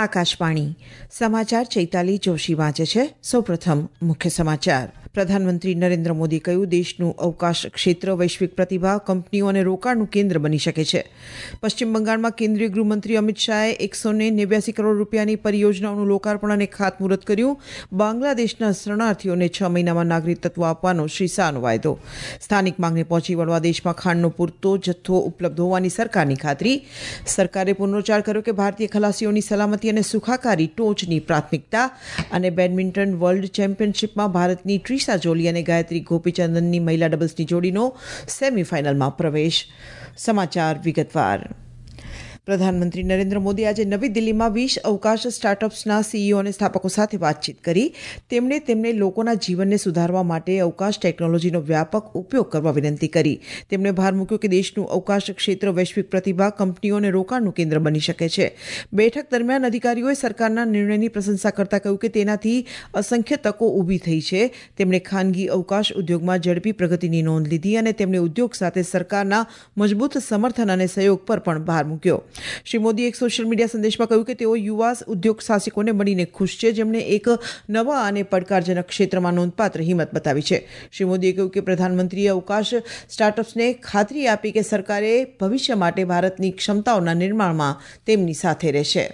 આકાશવાણી સમાચાર ચૈતાલી જોશી વાંચે છે। સૌપ્રથમ મુખ્ય સમાચાર। પ્રધાનમંત્રી નરેન્દ્ર મોદીએ કહ્યું, દેશનું અવકાશ ક્ષેત્ર વૈશ્વિક પ્રતિભા, કંપનીઓ અને રોકાણનું કેન્દ્ર બની શકે છે। પશ્ચિમ બંગાળમાં કેન્દ્રીય ગૃહમંત્રી અમિત શાહે 189 કરોડ રૂપિયાની પરિયોજનાઓનું લોકાર્પણ અને ખાતમુહૂર્ત કર્યું। બાંગ્લાદેશના શરણાર્થીઓને 6 મહિનામાં નાગરિકત્વ આપવાનો શ્રી શાહનો વાયદો। સ્થાનિક માંગને પહોંચી વળવા દેશમાં ખાંડનો પૂરતો જથ્થો ઉપલબ્ધ હોવાની સરકારની ખાતરી। સરકારે પુનરોચ્ચાર કર્યો કે ભારતીય ખલાસીઓની સલામતી અને સુખાકારી ટોચની પ્રાથમિકતા। અને બેડમિન્ટન વર્લ્ડ ચેમ્પિયનશિપમાં ભારતની ટ્રીસા જોલી અને ગાયત્રી ગોપીચંદનની મહિલા ડબલ્સની જોડીનો સેમીફાઇનલમાં પ્રવેશ। સમાચાર વિગતવાર। પ્રધાનમંત્રી નરેન્દ્ર મોદી આજે નવી દિલ્હીમાં 20 અવકાશ સ્ટાર્ટઅપ્સના સીઈઓ અને સ્થાપકો સાથે વાતચીત કરી। તેમને લોકોના જીવનને સુધારવા માટે અવકાશ ટેકનોલોજીનો વ્યાપક ઉપયોગ કરવા વિનંતી કરી। તેમણે ભાર મૂક્યો કે દેશનું અવકાશ ક્ષેત્ર વૈશ્વિક પ્રતિભા, કંપનીઓ અને રોકાણનું કેન્દ્ર બની શકે છે। બેઠક દરમિયાન અધિકારીઓએ સરકારના નિર્ણયની પ્રશંસા કરતા કહ્યું કે તેનાથી અસંખ્ય તકો ઊભી થઈ છે। તેમણે ખાનગી અવકાશ ઉદ્યોગમાં ઝડપી પ્રગતિની નોંધ લીધી અને તેમણે ઉદ્યોગ સાથે સરકારના મજબૂત સમર્થન અને સહયોગ પર પણ ભાર મૂક્યો। શ્રી મોદીએ એક સોશિયલ મીડિયા સંદેશમાં કહ્યું કે તેઓ યુવા ઉદ્યોગ સાહસિકોને મળીને ખુશ છે, જેમણે એક નવા અને પડકારજનક ક્ષેત્રમાં નોંધપાત્ર હિંમત બતાવી છે। શ્રી મોદીએ કહ્યું કે પ્રધાનમંત્રીએ અવકાશ સ્ટાર્ટઅપ્સને ખાતરી આપી કે સરકારે ભવિષ્ય માટે ભારતની ક્ષમતાઓના નિર્માણમાં તેમની સાથે રહેશે।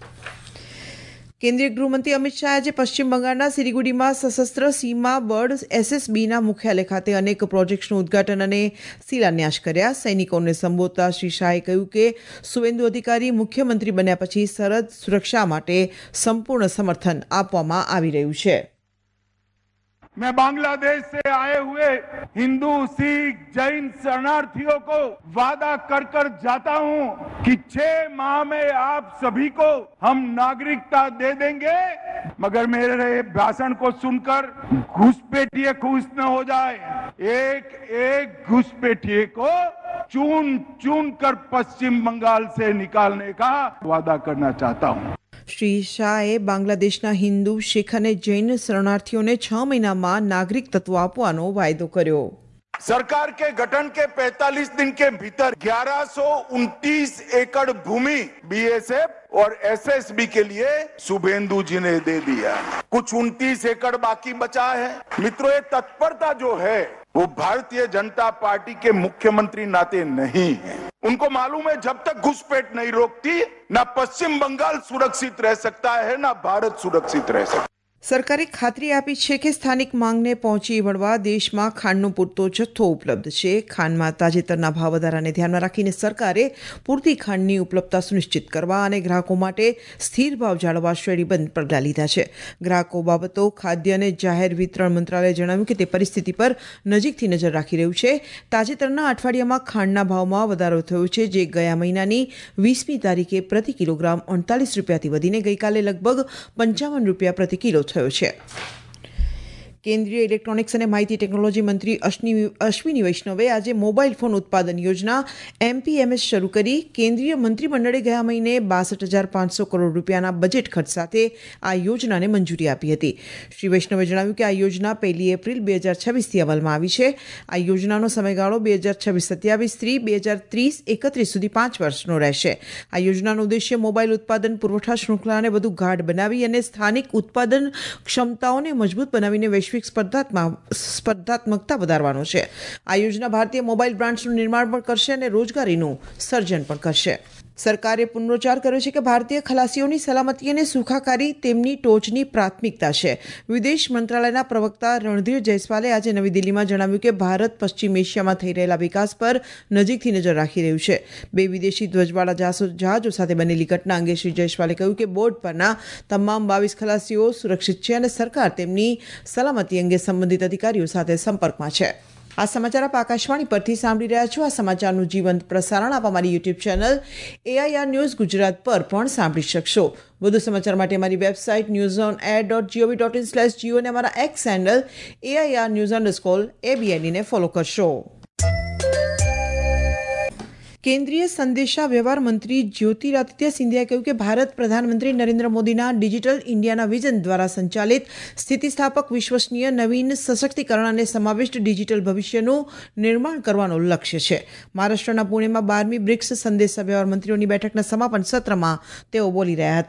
કેન્દ્રીય ગૃહમંત્રી અમિત શાહ આજે પશ્ચિમ બંગાળના સિલિગુડીમાં સશસ્ત્ર સીમા બળ SSBના મુખ્યાલય ખાતે અનેક પ્રોજેક્ટ્સનું ઉદ્ઘાટન અને શિલાન્યાસ કર્યા। સૈનિકોને સંબોધતા શ્રી શાહે કહ્યું કે સુવેન્દુ અધિકારી મુખ્યમંત્રી બન્યા પછી સરહદ સુરક્ષા માટે સંપૂર્ણ સમર્થન આપવામાં આવી રહ્યું છે। मैं बांग्लादेश से आए हुए हिंदू, सिख, जैन शरणार्थियों को वादा कर जाता हूं कि 6 माह में आप सभी को हम नागरिकता दे देंगे, मगर मेरे भाषण को सुनकर घुसपैठिए खुश न हो जाए। एक घुसपैठिए को चुन कर पश्चिम बंगाल से निकालने का वादा करना चाहता हूं। શ્રી શાહે બાંગ્લાદેશના હિન્દુ, શીખ અને જૈન શરણાર્થીઓને 6 મહિનામાં નાગરિકત્વ આપવાનો વાયદો કર્યો। सरकार के गठन के 45 दिन के भीतर 1129 एकड़ भूमि बीएसएफ और एसएसबी के लिए शुभेंदु जी ने दे दिया। कुछ 29 एकड़ बाकी बचा है। मित्रों, ये तत्परता जो है वो भारतीय जनता पार्टी के मुख्यमंत्री नाते नहीं है। उनको मालूम है जब तक घुसपैठ नहीं रोकती ना पश्चिम बंगाल सुरक्षित रह सकता है ना भारत सुरक्षित रह सकता है। સરકારે ખાતરી આપી છે કે સ્થાનિક માંગને પહોંચી વળવા દેશમાં ખાંડનો પૂરતો જથ્થો ઉપલબ્ધ છે। ખાંડમાં તાજેતરના ભાવ વધારાને ધ્યાનમાં રાખીને સરકારે પૂરતી ખાંડની ઉપલબ્ધતા સુનિશ્ચિત કરવા અને ગ્રાહકો માટે સ્થિર ભાવ જાળવવા શ્રેણીબદ્ધ પગલાં લીધા છે। ગ્રાહકો બાબતો, ખાદ્ય અને જાહેર વિતરણ મંત્રાલયે જણાવ્યું કે તે પરિસ્થિતિ પર નજીકથી નજર રાખી રહ્યું છે। તાજેતરના અઠવાડિયામાં ખાંડના ભાવમાં વધારો થયો છે, જે ગયા મહિનાની 20મી તારીખે પ્રતિ કિલોગ્રામ 38 રૂપિયાથી વધીને ગઈકાલે લગભગ 55 રૂપિયા પ્રતિ કિલો થયો છે। કેન્દ્રીય ઇલેક્ટ્રોનિક્સ અને માહિતી ટેકનોલોજી મંત્રી અશ્વિની વૈષ્ણવે આજે મોબાઈલ ફોન ઉત્પાદન યોજના MPMS શરૂ કરી। કેન્દ્રીય મંત્રીમંડળે ગયા મહિને 62,500 કરોડ રૂપિયાના બજેટ ખર્ચ સાથે આ યોજનાને મંજૂરી આપી હતી। શ્રી વૈષ્ણવે જણાવ્યું કે આ યોજના 1 એપ્રિલ 2026થી અમલમાં આવી છે। આ યોજનાનો સમયગાળો 2026-27થી 2030-31 સુધી 5 વર્ષનો રહેશે। આ યોજનાનો ઉદ્દેશ્ય મોબાઈલ ઉત્પાદન પુરવઠા શૃંખલાને વધુ ગાઢ બનાવી અને સ્થાનિક ઉત્પાદન ક્ષમતાઓને મજબૂત બનાવીને વૈશ્વિક સ્પર્ધાત્મકતા વધારવાનો છે। આ યોજના ભારતીય મોબાઈલ બ્રાન્ડ્સનું નિર્માણ પણ કરશે અને રોજગારીનું સર્જન પણ કરશે। સરકારે પુનરોચ્ચાર કર્યો છે કે ભારતીય ખલાસીઓની સલામતી અને સુખાકારી તેમની ટોચની પ્રાથમિકતા છે। વિદેશ મંત્રાલયના પ્રવક્તા રણધીર જયસ્વાલે આજે નવી દિલ્હીમાં જણાવ્યું કે ભારત પશ્ચિમ એશિયામાં થઈ રહેલા વિકાસ પર નજીકથી નજર રાખી રહ્યું છે। 2 વિદેશી ધ્વજવાળા જહાજો સાથે બનેલી ઘટના અંગે શ્રી જયસ્વાલે કહ્યું કે બોર્ડ પરના તમામ 22 ખલાસીઓ સુરક્ષિત છે અને સરકાર તેમની સલામતી અંગે સંબંધિત અધિકારીઓ સાથે સંપર્કમાં છે। આ સમાચાર આપ આકાશવાણી પરથી સાંભળી રહ્યા છો। આ સમાચારનું જીવંત પ્રસારણ આપ અમારી YouTube channel AIR news Gujarat પર પણ સાંભળી શકશો। વધુ સમાચાર માટે અમારી વેબસાઇટ newsonair.gov.in/geo અને અમારા એક્સ હેન્ડલ AIR_news_ABNE ને ફોલો કરશો। કેન્દ્રીય સંદેશા વ્યવહાર મંત્રી જ્યોતિરાદિત્ય સિંધિયાએ કહ્યું કે ભારત પ્રધાનમંત્રી નરેન્દ્ર મોદીના ડિજિટલ ઇન્ડિયાના વિઝન દ્વારા સંચાલિત સ્થિતિસ્થાપક, વિશ્વસનીય, નવીન, સશક્તિકરણ અને સમાવિષ્ટ ડિજિટલ ભવિષ્યનું નિર્માણ કરવાનો લક્ષ્ય છે। મહારાષ્ટ્રના પુણેમાં 12મી બ્રિક્સ સંદેશા વ્યવહાર મંત્રીઓની બેઠકના સમાપન સત્રમાં તેઓ બોલી રહ્યા હતા।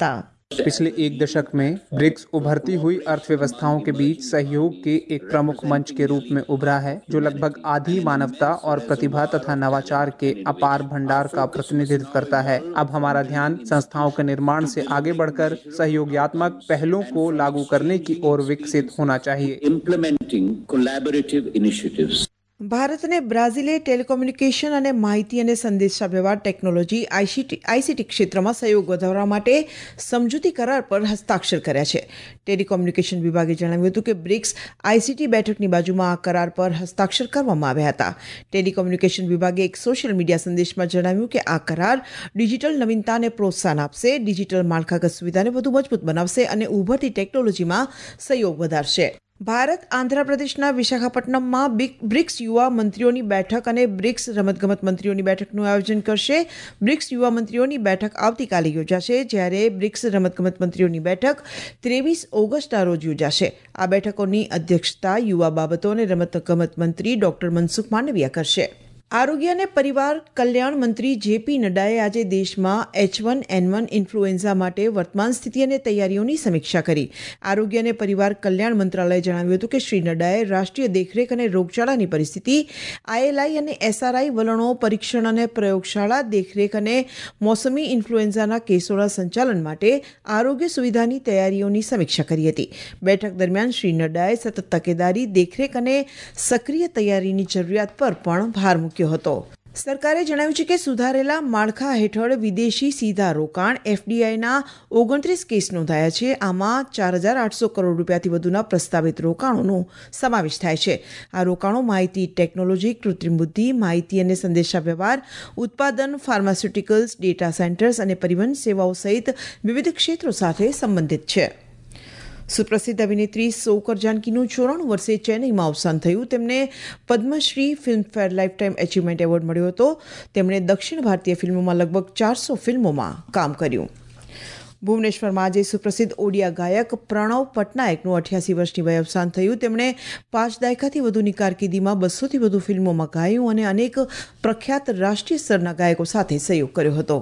पिछले एक दशक में ब्रिक्स उभरती हुई अर्थव्यवस्थाओं के बीच सहयोग के एक प्रमुख मंच के रूप में उभरा है, जो लगभग आधी मानवता और प्रतिभा तथा नवाचार के अपार भंडार का प्रतिनिधित्व करता है। अब हमारा ध्यान संस्थाओं के निर्माण से आगे बढ़कर सहयोगात्मक पहलों को लागू करने की ओर विकसित होना चाहिए। Implementing collaborative initiatives. ભારતને બ્રાઝિલે ટેલિકોમ્યુનિકેશન અને માહિતી અને સંદેશાવ્યવહાર ટેકનોલોજી આઈસીટી ક્ષેત્રમાં સહયોગ વધારવા માટે સમજૂતી કરાર પર હસ્તાક્ષર કર્યા છે. ટેલિકોમ્યુનિકેશન વિભાગે જણાવ્યું હતું કે બ્રિક્સ આઈસીટી બેઠકની બાજુમાં આ કરાર પર હસ્તાક્ષર કરવામાં આવ્યા હતા. ટેલિકોમ્યુનિકેશન વિભાગે એક સોશિયલ મીડિયા સંદેશમાં જણાવ્યું કે આ કરાર ડિજિટલ નવીનતાને પ્રોત્સાહન આપશે, ડિજિટલ માળખાગત સુવિધાને વધુ મજબૂત બનાવશે અને ઉભરતી ટેકનોલોજીમાં સહયોગ વધારશે. ભારત આંધ્રપ્રદેશના વિશાખાપટ્ટનમમાં બ્રિક્સ યુવા મંત્રીઓની બેઠક અને બ્રિક્સ રમતગમત મંત્રીઓની બેઠકનું આયોજન કરશે. બ્રિક્સ યુવા મંત્રીઓની બેઠક આવતીકાલે યોજાશે, જ્યારે બ્રિક્સ રમતગમત મંત્રીઓની બેઠક 23 ઓગસ્ટના રોજ યોજાશે. આ બેઠકોની અધ્યક્ષતા યુવા બાબતો અને રમતગમત મંત્રી ડોક્ટર મનસુખ માંડવિયા કરશે. આરોગ્ય અને પરિવાર કલ્યાણ મંત્રી જેપી નડ્ડાએ આજે દેશમાં H1N1 ઇન્ફ્લુએન્ઝા માટે વર્તમાન સ્થિતિ અને તૈયારીઓની સમીક્ષા કરી. આરોગ્ય અને પરિવાર કલ્યાણ મંત્રાલયે જણાવ્યું હતું કે શ્રી નડ્ડાએ રાષ્ટ્રીય દેખરેખ અને રોગચાળાની પરિસ્થિતિ, ILI અને SRI વલણો, પરીક્ષણ અને પ્રયોગશાળા દેખરેખ અને મોસમી ઇન્ફ્લુએન્ઝાના કેસોના સંચાલન માટે આરોગ્ય સુવિધાની તૈયારીઓની સમીક્ષા કરી હતી. બેઠક દરમિયાન શ્રી નડ્ડાએ સતત તકેદારી, દેખરેખ અને સક્રિય તૈયારીની જરૂરિયાત પર પણ ભાર મૂક્યો હતો. સરકારે જણાવ્યું છે કે સુધારેલા માળખા હેઠળ વિદેશી સીધા રોકાણ FDIના 29 કેસ નોંધાયા છે. આમાં 4,800 કરોડ રૂપિયાથી વધુના પ્રસ્તાવિત રોકાણોનો સમાવેશ થાય છે. આ રોકાણો માહિતી ટેકનોલોજી, કૃત્રિમ બુદ્ધિ, માહિતી અને સંદેશાવ્યવહાર, ઉત્પાદન, ફાર્માસ્યુટિકલ્સ, ડેટા સેન્ટર્સ અને પરિવહન સેવાઓ સહિત વિવિધ ક્ષેત્રો સાથે સંબંધિત છે. સુપ્રસિદ્ધ અભિનેત્રી સોકર જાનકીનું 94 વર્ષે ચેન્નઈમાં અવસાન થયું. તેમને Padmashri Filmfare lifetime achievement award મળ્યો હતો. તેમણે દક્ષિણ ભારતીય ફિલ્મોમાં લગભગ 400 ફિલ્મોમાં કામ કર્યું. ભુવનેશ્વરમાં આજે સુપ્રસિદ્ધ ઓડિયા ગાયક પ્રણવ પટનાયકનું 88 વર્ષની વયે અવસાન થયું. તેમણે 5 દાયકાથી વધુની કારકિર્દીમાં 200થી વધુ ફિલ્મોમાં ગાયું અને અનેક પ્રખ્યાત રાષ્ટ્રીય સ્તરના ગાયકો સાથે સહયોગ કર્યો હતો.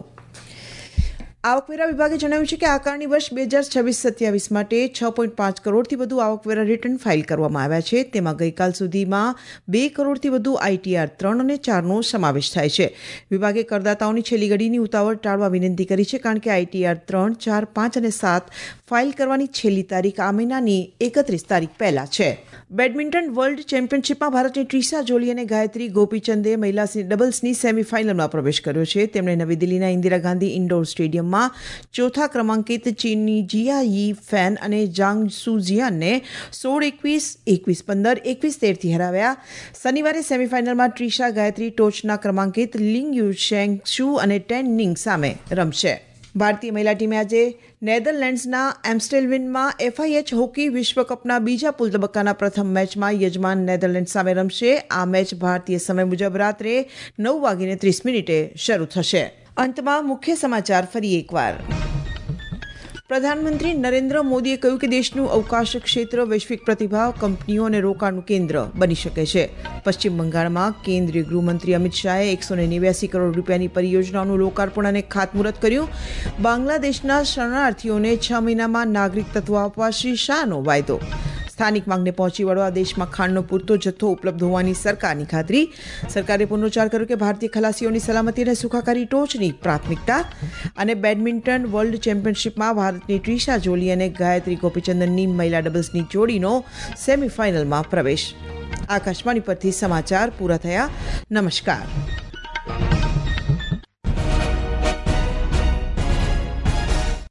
આવકવેરા વિભાગે જણાવ્યું છે કે આકારણી વર્ષ 2026-27 માટે 6.5 કરોડથી વધુ આવકવેરા રિટર્ન ફાઇલ કરવામાં આવ્યા છે. તેમાં ગઈકાલ સુધીમાં 2 કરોડથી વધુ ITR 3 અને 4નો સમાવેશ થાય છે. વિભાગે કરદાતાઓની છેલ્લી ઘડીની ઉતાવળ ટાળવા વિનંતી કરી છે, કારણ કે ITR 3, 4, 5 અને 7 ફાઇલ કરવાની છેલ્લી તારીખ આ મહિનાની 31 તારીખ પહેલા છે. બેડમિન્ટન વર્લ્ડ ચેમ્પિયનશિપમાં ભારતની ટ્રિશા જોલી અને ગાયત્રી ગોપીચંદે મહિલા ડબલ્સની સેમીફાઇનલમાં પ્રવેશ કર્યો છે. તેમણે નવી દિલ્હીના ઇન્દિરા ગાંધી ઇન્ડોર સ્ટેડિયમમાં ચોથા ક્રમાંકિત ચીનની જિયા યી ફેન અને જાંગ સુ જિયાનને 16-21, 21-15, 21-13થી હરાવ્યા. શનિવારે સેમીફાઇનલમાં ટ્રિશા ગાયત્રી ટોચના ક્રમાંકિત લિંગ યુ શેંગ શુ અને ટેન નિંગ સામે રમશે. ભારતીય મહિલા ટીમે આજે નેધરલેન્ડ્સના એમ્સ્ટેલ્વિનમાં FIH હોકી વિશ્વકપના બીજા પુલ તબક્કાના પ્રથમ મેચમાં યજમાન નેધરલેન્ડ સામે રમશે. આ મેચ ભારતીય સમય મુજબ રાત્રે 9:30 શરૂ થશે. અંતમાં મુખ્ય સમાચાર ફરી એકવાર. પ્રધાનમંત્રી નરેન્દ્ર મોદીએ કહ્યું કે દેશનું અવકાશ ક્ષેત્ર વૈશ્વિક પ્રતિભા, કંપનીઓ અને રોકાણનું કેન્દ્ર બની શકે છે. પશ્ચિમ બંગાળમાં કેન્દ્રીય ગૃહમંત્રી અમિત શાહે 189 કરોડ રૂપિયાની પરિયોજનાઓનું લોકાર્પણ અને ખાતમુહૂર્ત કર્યું. બાંગ્લાદેશના શરણાર્થીઓને 6 મહિનામાં નાગરિકત્વ આપવા શ્રી શાહનો વાયદો. સ્થાનિક માંગને પહોંચી વળવા દેશમાં ખાંડનો પૂરતો જથ્થો ઉપલબ્ધ હોવાની સરકારની ખાતરી. સરકારે પુનરુચ્ચાર કર્યો કે ભારતીય ખલાસીઓની સલામતી અને સુખાકારી ટોચની પ્રાથમિકતા. અને બેડમિન્ટન વર્લ્ડ ચેમ્પિયનશિપમાં ભારતની ટ્રિશા જોલી અને ગાયત્રી ગોપીચંદનની મહિલા ડબલ્સની જોડીનો સેમીફાઇનલમાં પ્રવેશ. આકાશવાણી પરથી સમાચાર પૂરા થયા. નમસ્કાર.